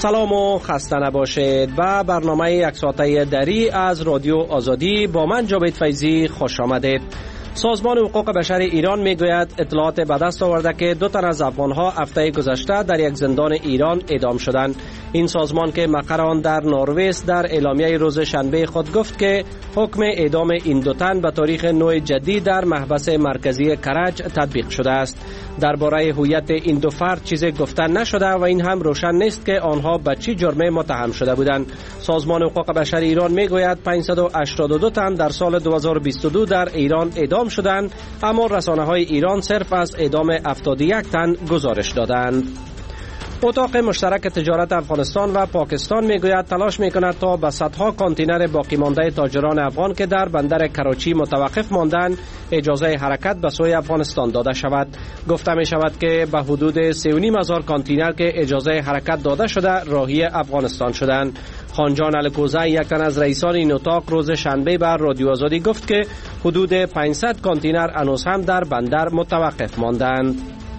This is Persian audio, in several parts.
سلام و خسته نباشید. به برنامه یک ساعته دری از رادیو آزادی با من جاوید فیضی خوش آمدید. سازمان حقوق بشر ایران میگوید اطلاعات به دست آورده که 2 تن از افغانها هفته گذشته در یک زندان ایران اعدام شدند. این سازمان که مقر آن در نروژ در اعلامیه روز شنبه خود گفت که حکم اعدام این 2 تن به تاریخ 9 جدی در محبس مرکزی کرج تطبیق شده است. درباره هویت این 2 فرد چیزی گفته نشده و این هم روشن نیست که آنها به چه جرمی متهم شده بودند. سازمان حقوق بشر ایران میگوید 582 تن در سال 2022 در ایران اعدام شدند، اما رسانه‌های ایران صرف از اعدام 71 تن گزارش دادند. اتاق مشترک تجارت افغانستان و پاکستان میگوید تلاش میکند تا به صدها کانتینر باقی مانده تاجران افغان که در بندر کراچی متوقف ماندند اجازه حرکت به سوی افغانستان داده شود. گفته می شود که به حدود 3,500 کانتینر که اجازه حرکت داده شده راهی افغانستان شدند. خانجان الکوزه، یک تن از رئیسان این اتاق، روز شنبه بر رادیو آزادی گفت که حدود 500 کانتینر هنوز هم در بندر متوقف ماندند.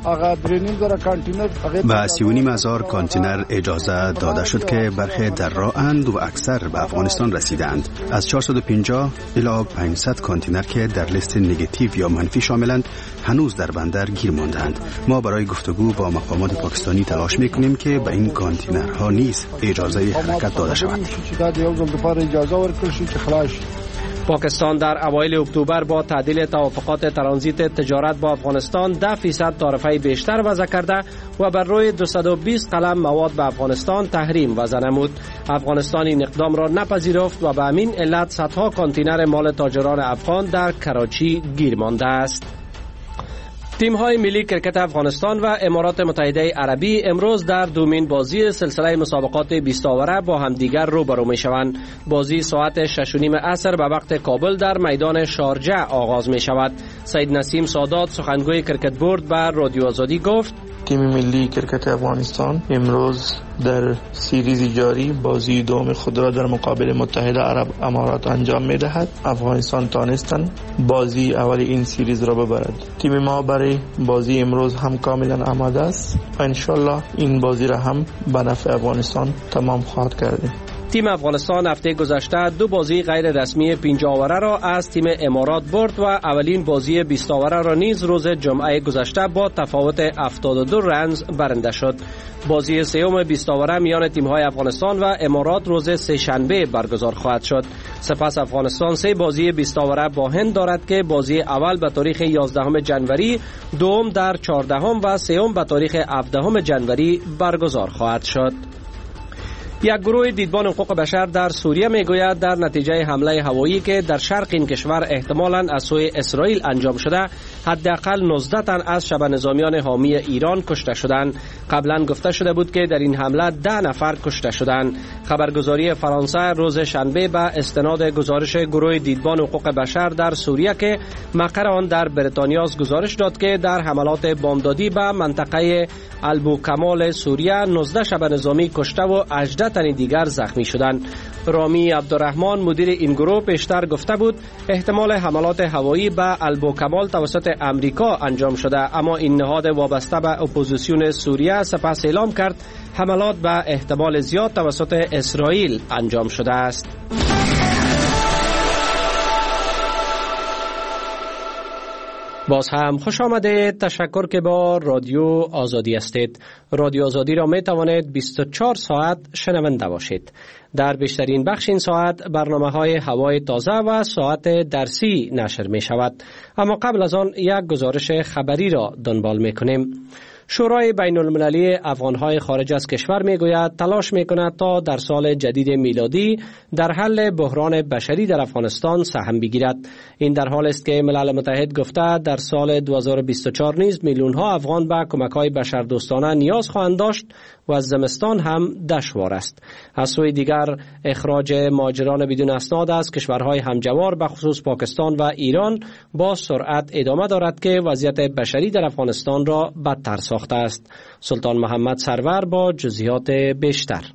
و 3,500 کانتینر اجازه داده شد که برخی در راه اند و اکثر به افغانستان رسیدند. از 450 الی 500 کانتینر که در لیست نگاتیو یا منفی شاملند هنوز در بندر گیر ماندند. ما برای گفتگو با مقامات پاکستانی تلاش میکنیم که به این کانتینرها نیز اجازه حرکت داده شود. پاکستان در اوایل اکتبر با تعدیل توافقات ترانزیت تجارت با افغانستان 10% تعرفه بیشتر وضع کرده و بر روی 220 قلم مواد به افغانستان تحریم وضع نمود. افغانستان این اقدام را نپذیرفت و به همین علت صدها کانتینر مال تاجران افغان در کراچی گیر مانده است. تیم‌های ملی کرکت افغانستان و امارات متحده عربی امروز در دومین بازی سلسله مسابقات 20 آوره با همدیگر روبرو می‌شوند. بازی ساعت 6:30 عصر به وقت کابل در میدان شارجه آغاز می‌شود. سید نسیم سادات، سخنگوی کرکت بورد، به رادیو آزادی گفت تیم ملی کرکت افغانستان امروز در سریز جاری بازی دوم خود را در مقابل متحده عرب امارات انجام می‌دهد. افغانستان تانستند بازی اول این سریز را ببرد. تیم ما برای بازی امروز هم کاملا آماده است و انشالله این بازی را هم به نفع افغانستان تمام خواهد کردیم. تیم افغانستان هفته گذشته 2 بازی غیر رسمی 50 آوره را از تیم امارات برد و اولین بازی 20 آوره را نیز روز جمعه گذشته با تفاوت 72 رنز برنده شد. بازی سوم 20 آوره میان تیم‌های افغانستان و امارات روز سه‌شنبه برگزار خواهد شد. سپس افغانستان 3 بازی 20 آوره با هند دارد که بازی اول به تاریخ 11 جنوری، دوم در 14 و سوم به تاریخ 17 جنوری برگزار خواهد شد. یک گروه دیدبان حقوق بشر در سوریه میگوید در نتیجه حمله هوایی که در شرق این کشور احتمالاً از سوی اسرائیل انجام شده، حداقل 19 تن از شبه نظامیان حامی ایران کشته شدند. قبلا گفته شده بود که در این حمله 10 نفر کشته شدند. خبرگزاری فرانسه روز شنبه به استناد گزارش گروه دیدبان حقوق بشر در سوریه که مقر آن در بریتانیا است گزارش داد که در حملات بمبدادی به منطقه البوکمال سوریه 19 شبه نظامی کشته و 18 تن دیگر زخمی شدند. رامی عبدالرحمن مدیر این گروه پیشتر گفته بود احتمال حملات هوایی به البوکمال توسط امریکا انجام شده، اما این نهاد وابسته به اپوزیسیون سوریه سپس اعلام کرد حملات به احتمال زیاد توسط اسرائیل انجام شده است. باز هم خوش آمدید. تشکر که با رادیو آزادی هستید. رادیو آزادی را می توانید 24 ساعت شنونده باشید. در بیشترین بخش این ساعت برنامه های هوای تازه و ساعت درسی نشر می شود. اما قبل از آن یک گزارش خبری را دنبال می کنیم. شورای بین المللی افغانهای خارج از کشور میگوید تلاش میکند تا در سال جدید میلادی در حل بحران بشری در افغانستان سهم بگیرد. این در حال است که ملل متحد گفته در سال 2024 نیز میلیون ها افغان به کمک‌های بشردوستانه نیاز خواهند داشت و از زمستان هم دشوار است. از سوی دیگر اخراج مهاجران بدون اسناد از کشورهای همجوار به خصوص پاکستان و ایران با سرعت ادامه دارد که وضعیت بشری در افغانستان را بدتر ساخته است. سلطان محمد سرور با جزئیات بیشتر.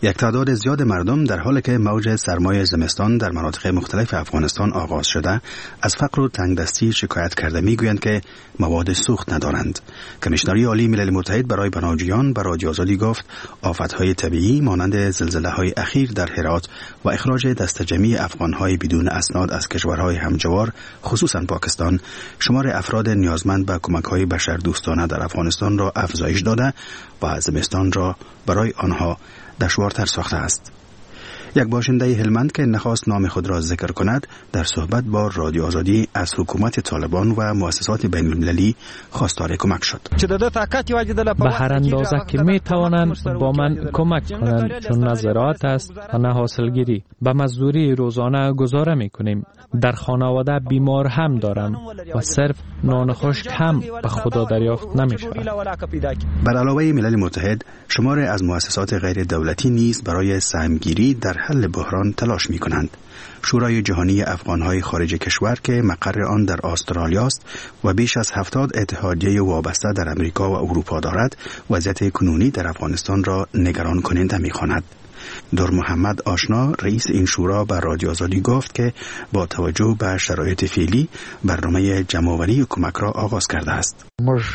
یک تعداد زیاد مردم در حالی که موج سرمای زمستان در مناطق مختلف افغانستان آغاز شده از فقر و تنگدستی شکایت کرده میگویند که مواد سوخت ندارند. کمیشنری عالی ملل متحد برای پناهجویان به رادیو آزادی گفت آفت‌های طبیعی مانند زلزله‌های اخیر در هرات و اخراج دست جمعی افغان‌های بدون اسناد از کشورهای همجوار خصوصا پاکستان شمار افراد نیازمند به کمک‌های بشردوستانه در افغانستان را افزایش داده و زمستان را برای آنها دشوارتر ساخته است. یک باشنده هلمند که نخواست نام خود را ذکر کند در صحبت با رادیو آزادی از حکومت طالبان و مؤسسات بین المللی خواستار کمک شد. به هر اندازه که می توانند با من کمک کنند، چون نه زراعت است و نه حاصلگیری. به مزدوری روزانه گزاره می کنیم. در خانواده بیمار هم دارم و صرف نان خشک هم به خدا دریافت نمی شود. بر علاوه ملل متحد شمار از مؤسسات غیر دولتی نیز برای سهمگیری در حل بحران تلاش می کنند. شورای جهانی افغانهای خارج کشور که مقر آن در استرالیا است و بیش از 70 اتحادیه وابسته در امریکا و اروپا دارد، وضعیت کنونی در افغانستان را نگران کننده می خواند. دور محمد آشنا رئیس این شورا به رادیو آزادی گفت که با توجه به شرایط فعلی برنامه جمع‌آوری کمک را آغاز کرده است.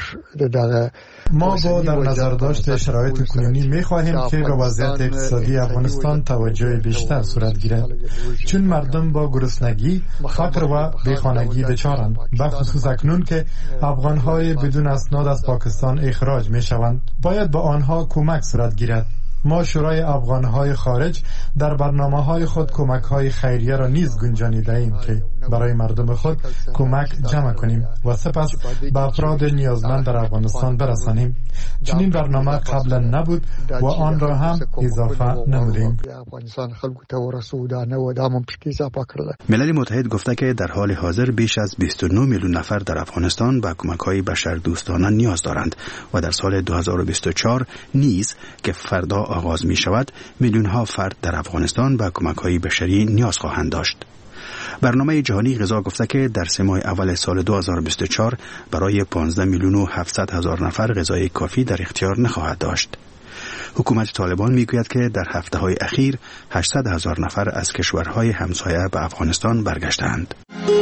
ما با در نظر داشت شرایط کنونی می خواهیم که به وضعیت اقتصادی افغانستان توجه بیشتر صورت گیرد، چون مردم با گرسنگی، فقر و بیخانگی دچارند، به خصوص اکنون که افغانهای بدون اسناد از پاکستان اخراج می شوند. باید به آنها کمک صورت گیرد. ما شورای افغانهای خارج در برنامه‌های خود کمک‌های خیریه را نیز گنجانیده ایم که برای مردم خود کمک جمع کنیم و سپس به افراد نیازمند در افغانستان برسانیم. چون این برنامه قبلا نبود و آن را هم اضافه نمودیم. ملل متحد گفته که در حال حاضر بیش از 29 میلیون نفر در افغانستان به کمک‌های بشردوستانه نیاز دارند و در سال 2024 نیز که فردا آغاز می شود میلیون‌ها فرد در افغانستان به کمک‌های بشری نیاز خواهند داشت. برنامه جهانی غذا گفته که در 3 ماه اول سال 2024 برای 15 میلیون و 700 هزار نفر غذای کافی در اختیار نخواهد داشت. حکومت طالبان میگوید که در هفته‌های اخیر 800 هزار نفر از کشورهای همسایه به افغانستان برگشتند.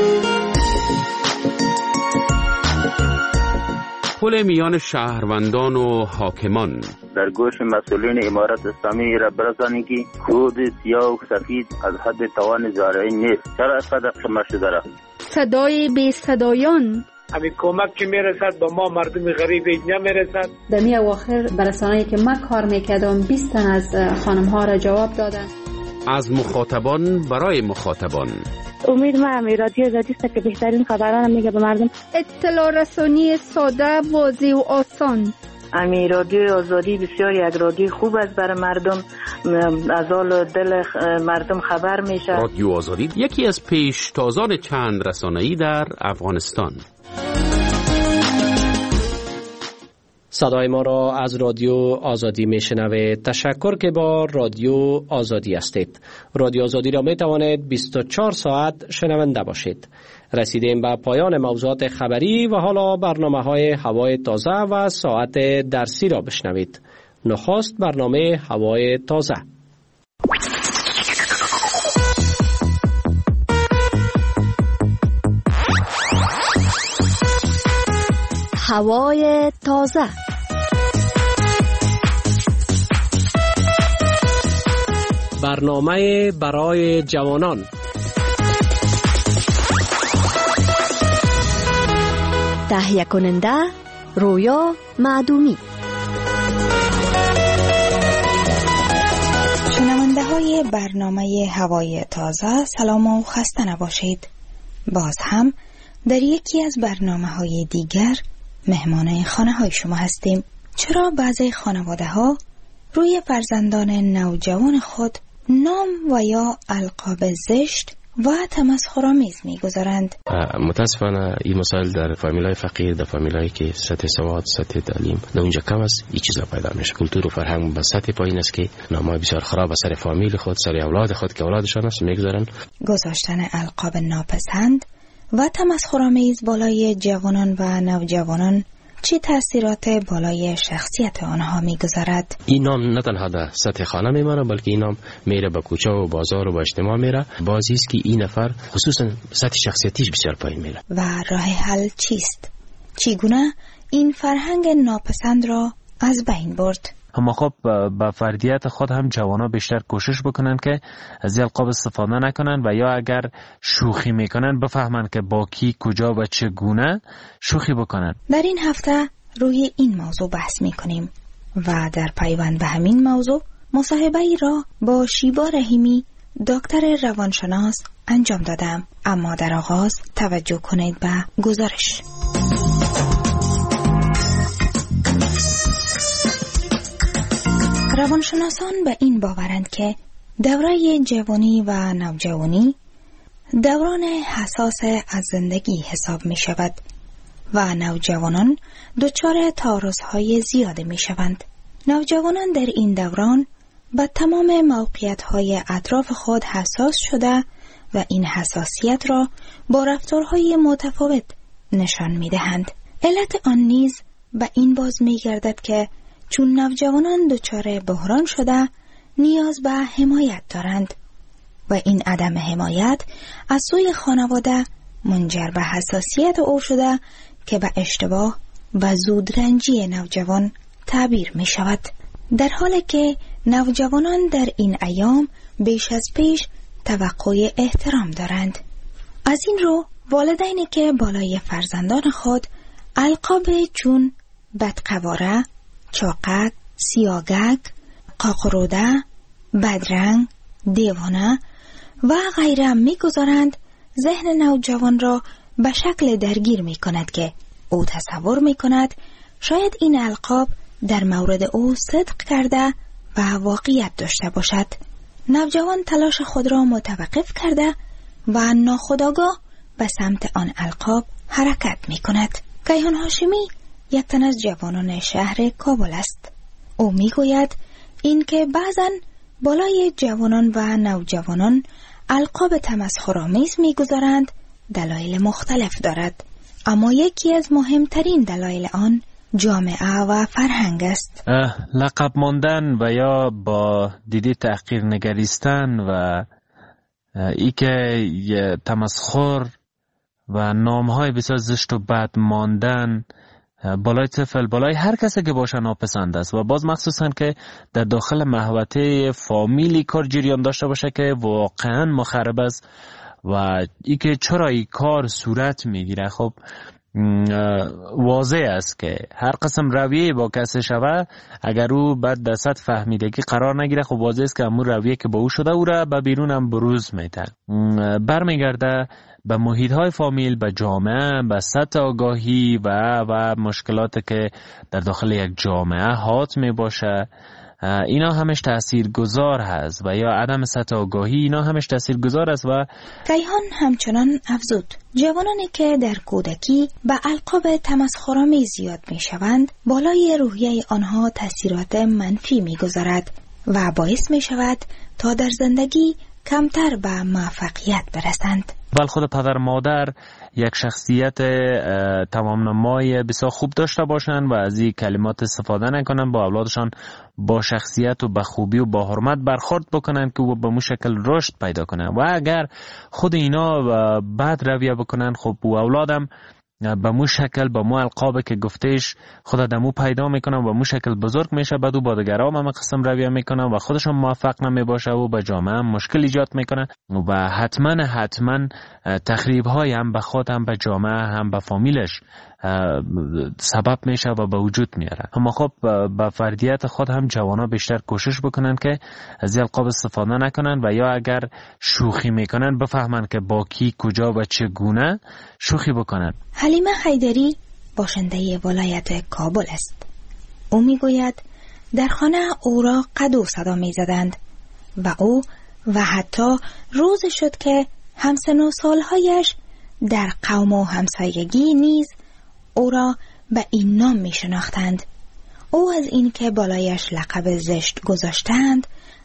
پل میان شهروندان و حاکمان در گوش مسئولین امارت اسلامی را برسانید که کود سیاه و سفید از حد توان زارعین نیست. چرا اینقدر خمه شده را؟ صدای بی صدایان همین کمک که میرسد با ما مردم غریب نمیرسد. در می اواخر برسانه‌ای که من کار میکردم 20 تن از خانم ها را جواب دادن. از مخاطبان برای مخاطبان. امید ما رادیو آزادی است که بهترین خبران میگه به مردم. اطلاع رسانی ساده، واضح و آسان. رادیو آزادی بسیار یک رادیو خوب است برای مردم، از حال دل مردم خبر میشه. رادیو آزادی یکی از پیشتازان چند رسانه‌ای در افغانستان. صدای ما را از رادیو آزادی میشنوید. تشکر که با رادیو آزادی هستید. رادیو آزادی را می توانید 24 ساعت شنونده باشید. رسیدیم به پایان موضوعات خبری و حالا برنامه های هوای تازه و ساعت درسی را بشنوید. نخست برنامه هوای تازه. هوای تازه. برنامه برای جوانان. تهیه کننده رویا معدومی. شنونده های برنامه هوای تازه، سلام و خسته نباشید. باز هم در یکی از برنامه های دیگر مهمان خانه های شما هستیم. چرا بعضی خانواده ها روی فرزندان نوجوان خود نام و یا القاب زشت و تمسخرآمیز میگذارند؟ متاسفانه این مسائل در فامیلای فقیر، در فامیلایی که سطح سواد، سطح تعلیم در اونجا کم است، این چیزا پیدا میشه. کلتور و فرهنگ به سطح پایین است که نامای بسیار خراب سر فامیل خود، سر اولاد خود که اولادشان است میگذارن. گذاشتن القاب ناپسند و تمسخرآمیز بالای جوانان و نوجوانان چه تأثیرات بالای شخصیت آنها میگذارد؟ این نام نه تنها در سطح خانه میماره، بلکه این نام میره به کوچه و بازار و به اجتماع میره. بازی است که این نفر خصوصا سطح شخصیتیش بسیار پایین میره. و راه حل چیست؟ چگونه این فرهنگ ناپسند را از بین برد؟ اما خب با فردیت خود هم جوانا بیشتر کوشش بکنن که از القاب استفاده نکنن و یا اگر شوخی میکنن بفهمن که با کی کجا و چگونه شوخی بکنن. در این هفته روی این موضوع بحث میکنیم و در پیوند به همین موضوع مصاحبه ای را با شیبا رحیمی دکتر روانشناس انجام دادم. اما در آغاز توجه کنید به گزارش. روانشناسان به این باورند که دوره جوانی و نوجوانی دوران حساس از زندگی حساب می شود و نوجوانان دچار تعارض‌های زیاده می شوند. نوجوانان در این دوران به تمام موقعیت‌های اطراف خود حساس شده و این حساسیت را با رفتارهای متفاوت نشان می دهند. علت آن نیز به این باز می گردد که چون نوجوانان دچار بحران شده نیاز به حمایت دارند و این عدم حمایت از سوی خانواده منجر به حساسیت او شده که به اشتباه و زودرنجی نوجوان تعبیر می شود. در حالی که نوجوانان در این ایام بیش از پیش توقع احترام دارند. از این رو والدینی که بالای فرزندان خود القاب چون بدقواره، چاقک، سیاگک، قاقروده، بدرنگ، دیوانه و غیره می‌گذارند، ذهن نوجوان را به شکل درگیر می‌کند که او تصور می‌کند شاید این القاب در مورد او صدق کرده و واقعیت داشته باشد. نوجوان تلاش خود را متوقف کرده و ناخودآگاه به سمت آن القاب حرکت می‌کند. کیهان هاشمی یک تن از جوانان شهر کابل است. او میگوید این که بعضن بالای جوانان و نوجوانان القاب تمسخرآمیز میگذارند دلایل مختلف دارد، اما یکی از مهمترین دلایل آن جامعه و فرهنگ است. لقب ماندن و یا با دیدی تحقیر نگریستن و ای که تمسخر و نامهای بسیار زشت و بد ماندن بالای طفل، بالای هر کسی که باشه ناپسند است و باز مخصوصا که در داخل محوطه فامیلی کار جریان داشته باشه که واقعا مخرب است و ای که چرا این کار صورت میگیره. خب واضح است که هر قسم رویه با کسی شوه اگر او بعد در سطح فهمیدگی قرار نگیره، خب واضح است که همون رویه که با او شده او را به بیرون هم بروز میده، برمیگرده به محیط های فامیل، به جامعه، به سطح آگاهی و مشکلات که در داخل یک جامعه حاکم می باشه. اینا همش تاثیرگذار هست و یا عدم سطح آگاهی اینا همش تاثیرگذار است. و کیهان همچنان افزود جوانانی که در کودکی به القاب تمسخرآمیز زیاد می شوند بالای روحیه آنها تاثیرات منفی می گذارد و باعث می شود تا در زندگی کمتر به موفقیت برسند. ولی خود پدر مادر یک شخصیت تمام نمای بسیار خوب داشته باشند و از این کلمات استفاده نکنند، با اولادشان با شخصیت و با خوبی و با حرمت برخورد بکنند که او به مو شکل رشد پیدا کنند. و اگر خود اینا بد رویه بکنند، خب او اولادم به مو شکل به مو القاب که گفتهش خود دمو پیدا میکنن و مو شکل بزرگ میشه، بعد او با دیگران هم قسم رویه میکنن و خودشون موفق نمیباشه و به جامعه هم مشکل ایجاد میکنن و حتما تخریب های هم به خود هم به جامعه هم به فامیلش سبب میشه و به وجود میاره. اما خب با فردیت خود هم جوانا بیشتر کوشش بکنن که از القاب استفاده نکنن و یا اگر شوخی میکنن بفهمن که با کی کجا و چگونه شوخی بکنن. حلیمه حیدری باشنده ولایت کابل است. او میگوید در خانه او را قدو صدا میزدند و او و حتی روز شد که همسن و سالهایش در قوم و همسایگی نیز او را به این نام می شناختند. او از این که بالایش لقب زشت گذاشتند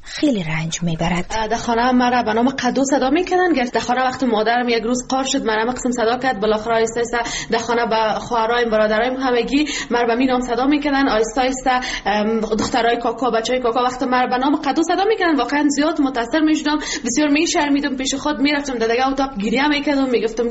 خیلی رنج میبرد. در خانه مرا به نام قدو صدا میکنن. در خانه وقتی مادرم یک روز قار شد مرا قسم صدا کرد، بالاخره آیسته آیسته در خانه به خواهرایم برادرایم همگی مرا به مینام صدا میکنن. آیسته آیسته دخترای کاکا بچهای کاکا وقتی مرا به نام قدو صدا میکنن واقعا زیاد متاثر میشدم، بسیار میشرمیدم، پیش خود میرفتم در دیگه اتاق گریه میکردم، میگفتم